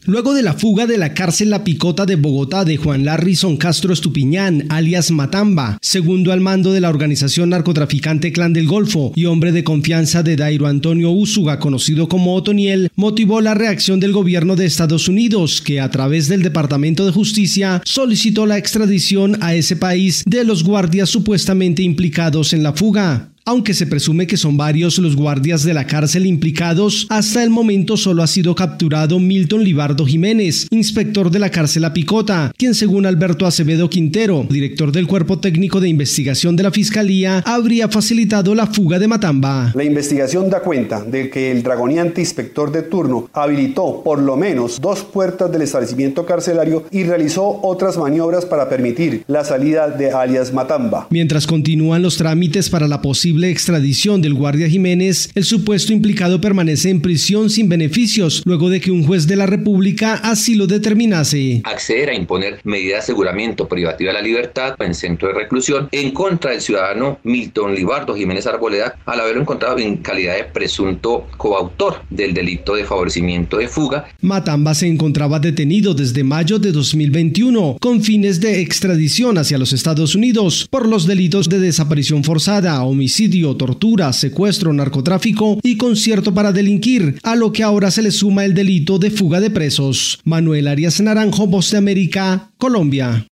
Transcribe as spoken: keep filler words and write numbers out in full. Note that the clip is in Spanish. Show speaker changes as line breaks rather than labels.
Luego de la fuga de la cárcel La Picota de Bogotá de Juan Larrison Castro Estupiñán, alias Matamba, segundo al mando de la organización narcotraficante Clan del Golfo y hombre de confianza de Dairo Antonio Úsuga, conocido como Otoniel, motivó la reacción del gobierno de Estados Unidos, que a través del Departamento de Justicia solicitó la extradición a ese país de los guardias supuestamente implicados en la fuga. Aunque se presume que son varios los guardias de la cárcel implicados, hasta el momento solo ha sido capturado Milton Libardo Jiménez, inspector de la cárcel La Picota, quien según Alberto Acevedo Quintero, director del Cuerpo Técnico de Investigación de la Fiscalía, habría facilitado la fuga de Matamba.
La investigación da cuenta de que el dragoneante inspector de turno habilitó por lo menos dos puertas del establecimiento carcelario y realizó otras maniobras para permitir la salida de alias Matamba.
Mientras continúan los trámites para la posible extradición del guardia Jiménez, el supuesto implicado permanece en prisión sin beneficios luego de que un juez de la República así lo determinase.
Acceder a imponer medida de aseguramiento privativa de la libertad en centro de reclusión en contra del ciudadano Milton Libardo Jiménez Arboleda, al haberlo encontrado en calidad de presunto coautor del delito de favorecimiento de fuga.
Matamba se encontraba detenido desde mayo de dos mil veintiuno con fines de extradición hacia los Estados Unidos por los delitos de desaparición forzada, homicidio, tortura, secuestro, narcotráfico y concierto para delinquir, a lo que ahora se le suma el delito de fuga de presos. Manuel Arias Naranjo, Voz de América, Colombia.